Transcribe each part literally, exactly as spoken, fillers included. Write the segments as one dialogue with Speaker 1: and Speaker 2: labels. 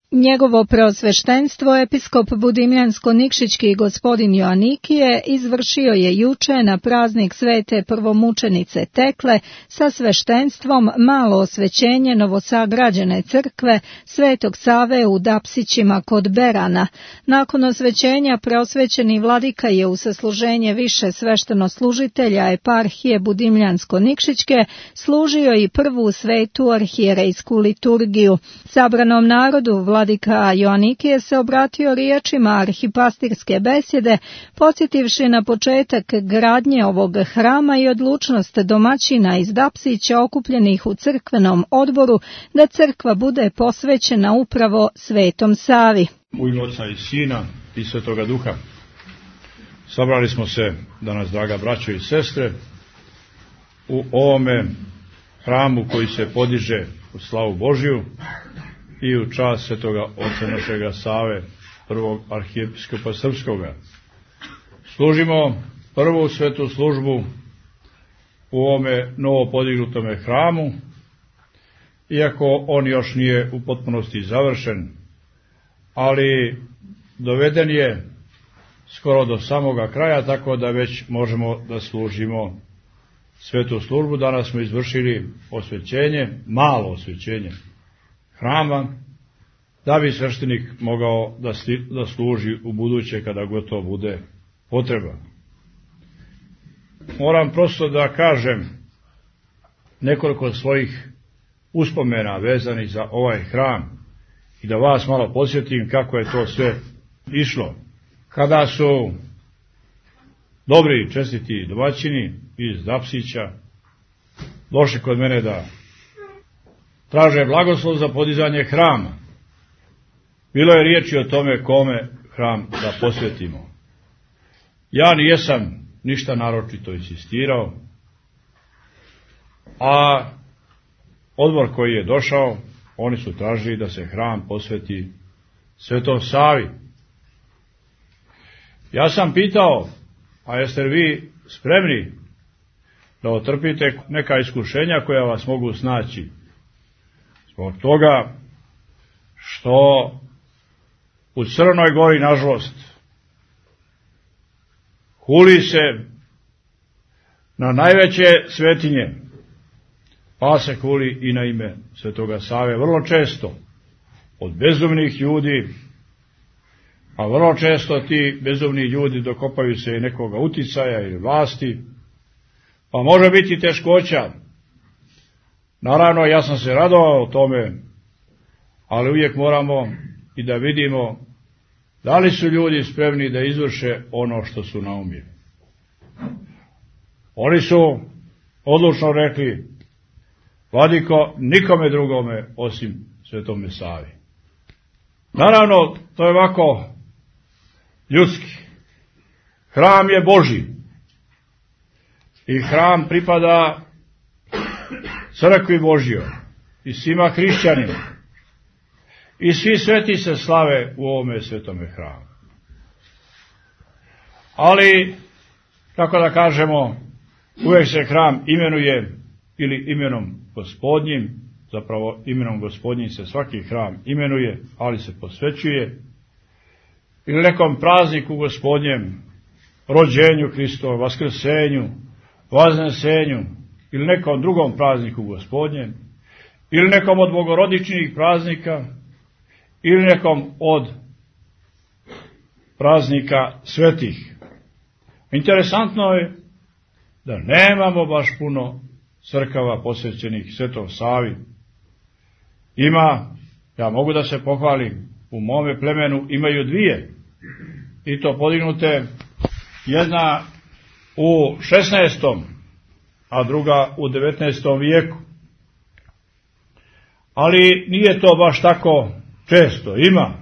Speaker 1: Njegovo preosveštenstvo, episkop Budimljansko-Nikšićki gospodin Joanikije, izvršio je juče na praznik svete prvomučenice Tekle sa sveštenstvom malo osvećenje novosagrađene crkve Svetog Save u Dapsićima kod Berana. Nakon osvećenja preosvećeni vladika je u sasluženje više sveštenoslužitelja eparhije Budimljansko-Nikšićke služio i prvu svetu arhijerejsku liturgiju. Sabranom narodu vladika Joanikije se obratio riječima arhipastirske besjede, podsjetivši na početak gradnje ovog hrama i odlučnost domaćina iz Dapsića okupljenih u crkvenom odboru da crkva bude posvećena upravo Svetom Savi.
Speaker 2: U ime Oca i Sina i Svetoga Duha. Sabrali smo se danas, draga braćo i sestre, u ovome hramu koji se podiže u slavu Božju i u čast svetoga oca našega Save, prvog arhijepiskopa srpskoga. Služimo prvu svetu službu u ovome novo podignutome hramu, iako on još nije u potpunosti završen, ali doveden je skoro do samoga kraja, tako da već možemo da služimo svetu službu. Danas smo izvršili osvećenje, malo osvećenje hrama, da bi sveštenik mogao da, sli, da služi u buduće kada gotovo bude potreba. Moram prosto da kažem nekoliko svojih uspomena vezanih za ovaj hram i da vas malo podsjetim kako je to sve išlo. Kada su dobri i čestiti domaćini iz Dapsića došli kod mene da traže blagoslov za podizanje hrama, bilo je riječi o tome kome hram da posvetimo. Ja nijesam ništa naročito insistirao, a odbor koji je došao, oni su tražili da se hram posveti Svetom Savi. Ja sam pitao, a jeste li vi spremni da otrpite neka iskušenja koja vas mogu snaći? Zbog toga što u Crnoj Gori, nažalost, huli se na najveće svetinje, pa se huli i na ime Svetoga Save vrlo često od bezumnih ljudi, a vrlo često ti bezumni ljudi dokopaju se i nekoga uticaja ili vlasti, pa može biti teškoća. Naravno, ja sam se radovao o tome, ali uvijek moramo i da vidimo da li su ljudi spremni da izvrše ono što su naumili. Oni su odlučno rekli: vladiko, nikome drugome osim Svetome Savi. Naravno, to je ovako ljudski. Hram je Božji i hram pripada crkvi Božjoj i svima hrišćanima. I svi sveti se slave u ovome svetome hramu. Ali, kako da kažemo, uvijek se hram imenuje ili imenom Gospodnjim, zapravo imenom Gospodnjim se svaki hram imenuje, ali se posvećuje, ili nekom prazniku Gospodnjem, rođenju Hristova, vaskrsenju, vaznesenju, ili nekom drugom prazniku Gospodnjem, ili nekom od bogorodičnih praznika, ili nekom od praznika svetih. Interesantno je da nemamo baš puno crkava posvećenih Svetom Savi. Ima, ja mogu da se pohvalim, u mome plemenu imaju dvije, i to podignute, jedna u šesnaestom, a druga u devetnaestom vijeku. Ali nije to baš tako često, ima.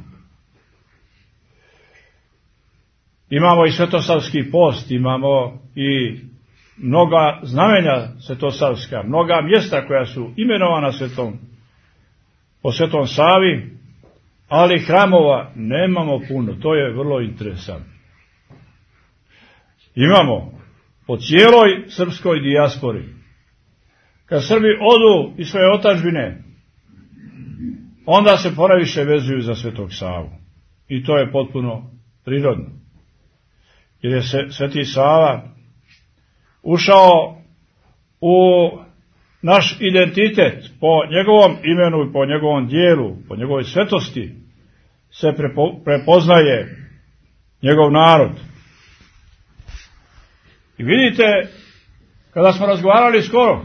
Speaker 2: Imamo i svetosavski post, imamo i mnoga znamenja svetosavska, mnoga mjesta koja su imenovana svetom, po Svetom Savi, ali hramova nemamo puno, to je vrlo interesantno. Imamo po cijeloj srpskoj dijaspori. Kad Srbi odu iz svoje otadžbine, onda se ponaviše vezuju za Svetog Savu. I to je potpuno prirodno. Jer je se Sveti Sava ušao u naš identitet po njegovom imenu i po njegovom dijelu, po njegovoj svetosti se prepo, prepoznaje njegov narod. I vidite, kada smo razgovarali skoro,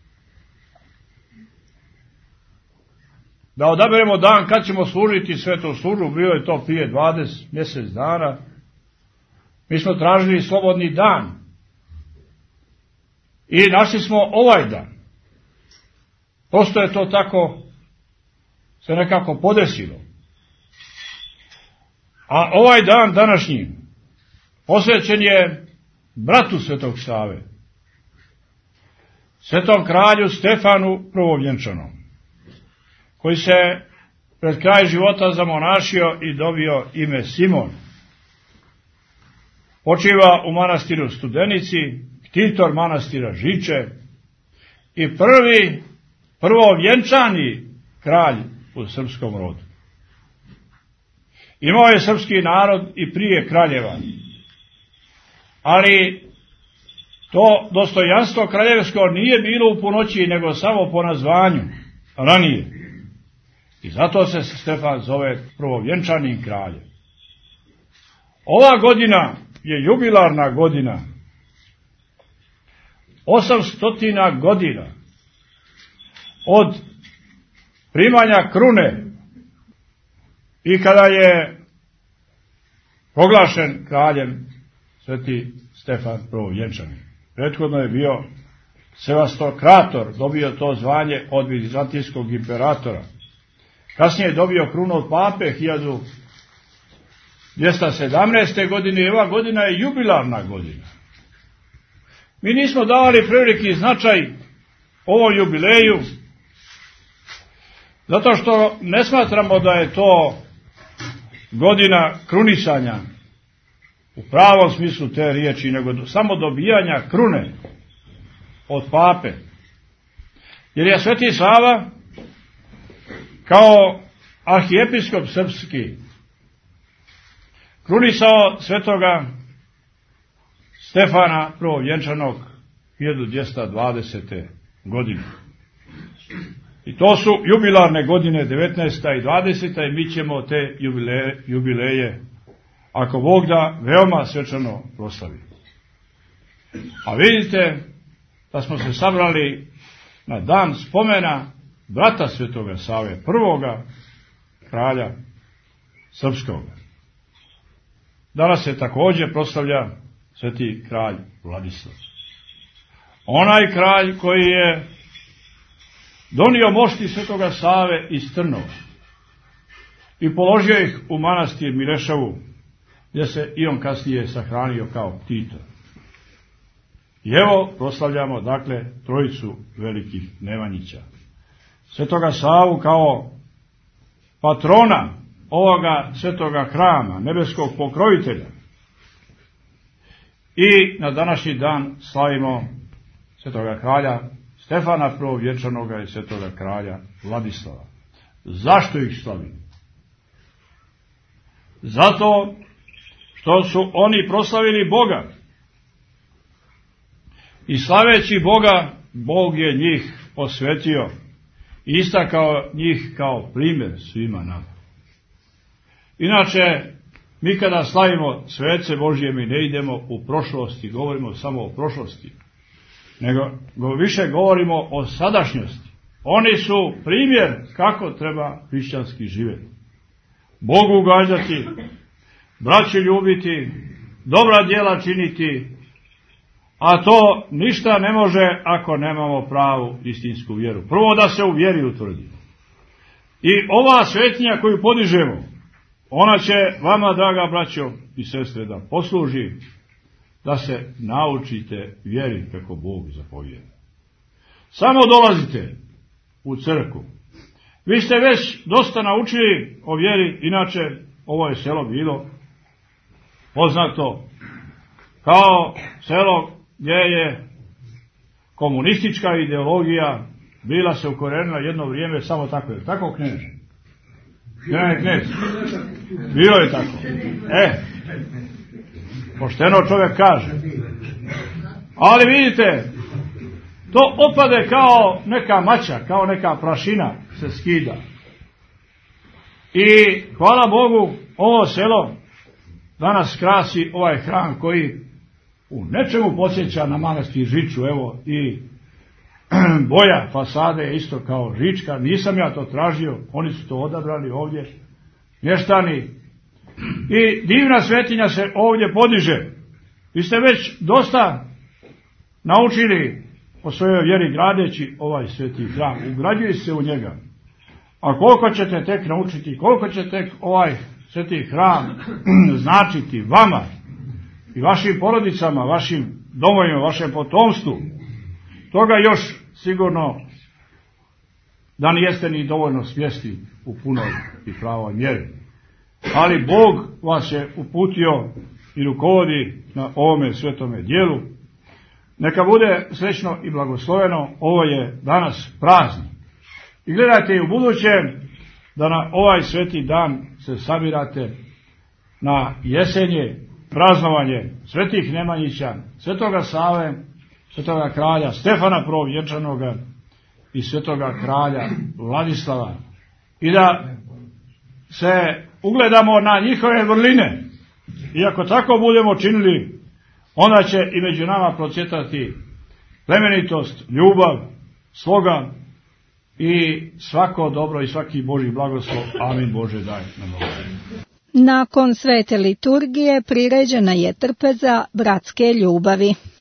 Speaker 2: da odaberemo dan kad ćemo služiti svetu službu, bio je to prije dvadeset mjesec dana, mi smo tražili slobodni dan i našli smo ovaj dan. Prosto je to tako se nekako podesilo. A ovaj dan današnji posvećen je bratu Svetog Save, svetom kralju Stefanu Prvovjenčanom, koji se pred kraj života zamonašio i dobio ime Simon. Počiva u manastiru Studenici, ktitor manastira Žiče i prvi prvovjenčani kralj u srpskom rodu. Imao je srpski narod i prije kraljeva, ali to dostojanstvo kraljevsko nije bilo u punoći, nego samo po nazvanju ranije. I zato se Stefan zove prvovjenčanim kraljem. Ova godina je jubilarna godina, osamstotina godina od primanja krune i kada je proglašen kraljem Sveti Stefan Prvovjenčani. Prethodno je bio Sevastokrator, dobio to zvanje od vizantijskog imperatora. Kasnije je dobio krunu od pape hiljadu dvjesto sedamnaeste. godine i ova godina je jubilarna godina. Mi nismo davali preveliki značaj ovom jubileju, zato što ne smatramo da je to godina krunisanja u pravom smislu te riječi, nego samo dobijanja krune od pape. Jer je Sveti Sava kao arhijepiskop srpski krunisao svetoga Stefana Prvovjenčanog hiljadu dvjesto dvadesete. godine. I to su jubilarne godine devetnaesta i dvadeseta i mi ćemo te jubileje, jubileje ako Bog da, veoma svečano proslaviti. A vidite da smo se sabrali na dan spomena brata Svetoga Save, prvoga kralja srpskoga. Danas se također proslavlja Sveti kralj Vladislav. Onaj kralj koji je donio mošti Svetoga Save iz Trnova i položio ih u manastir Milešavu, gdje se i on kasnije sahranio kao ktitor. I evo proslavljamo dakle trojicu velikih Nemanjića. Svetoga Savu kao patrona ovoga svetoga hrama, nebeskog pokrovitelja. I na današnji dan slavimo svetoga kralja Stefana Prvovjenčanoga i svetoga kralja Vladislava. Zašto ih slavimo? Zato što su oni proslavili Boga. I slaveći Boga, Bog je njih osvetio i istakao njih kao primjer svima nama. Inače, mi kada slavimo svece Božje, mi ne idemo u prošlosti, govorimo samo o prošlosti, nego više govorimo o sadašnjosti. Oni su primjer kako treba hrišćanski živjeti. Bogu ugađati, braću ljubiti, dobra djela činiti, a to ništa ne može ako nemamo pravu istinsku vjeru. Prvo da se u vjeri utvrdi. I ova svetnja koju podižemo, ona će vama, draga braćo i sestre, da posluži da se naučite vjeri kako Bog zapovijeda. Samo dolazite u crkvu. Vi ste već dosta naučili o vjeri, inače ovo je selo bilo poznato kao selo gdje je komunistička ideologija bila se ukorenila jedno vrijeme samo tako. Je tako, knježe? Ne, knez. Bilo je tako. E, pošteno čovjek kaže. Ali vidite, to opade kao neka mača, kao neka prašina se skida. I hvala Bogu, ovo selo danas krasi ovaj hram koji u nečemu podsjeća na manastir Žiču, evo, i boja fasade je isto kao Žička, nisam ja to tražio, oni su to odabrali ovdje, mještani. I divna svetinja se ovdje podiže. Vi ste već dosta naučili o svojoj vjeri gradeći ovaj sveti hram, ugrađuju se u njega. A koliko ćete tek naučiti, koliko će tek ovaj sveti hram značiti vama i vašim porodicama, vašim domovima, vašem potomstvu, toga još sigurno da nijeste ni dovoljno svjesni u punoj i pravoj mjeri. Ali Bog vas je uputio i rukovodi na ovome svetome dijelu. Neka bude srećno i blagosloveno, ovo je danas praznik. I gledajte i u buduće da na ovaj sveti dan se sabirate na jesenje, praznovanje svetih Nemanjića, svetoga Save, svetoga kralja Stefana Prvovjenčanoga i svetoga kralja Vladislava. I da se ugledamo na njihove vrline. I ako tako budemo činili, onda će i među nama procvjetati plemenitost, ljubav, sloga i svako dobro i svaki Božji blagoslov. Amin Bože daj nam ovo.
Speaker 1: Nakon svete liturgije priređena je trpeza bratske ljubavi.